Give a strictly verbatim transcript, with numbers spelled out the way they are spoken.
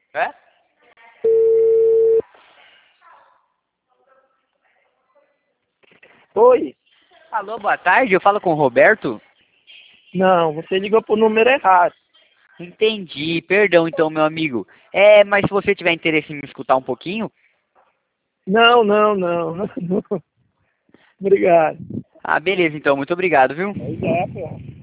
É? Oi? Alô, boa tarde, eu falo com o Roberto? Não, você ligou pro número errado. Entendi, perdão então, meu amigo. É, mas se você tiver interesse em me escutar um pouquinho... Não, não, não. Obrigado. Ah, beleza então, muito obrigado, viu? Aí já, pô.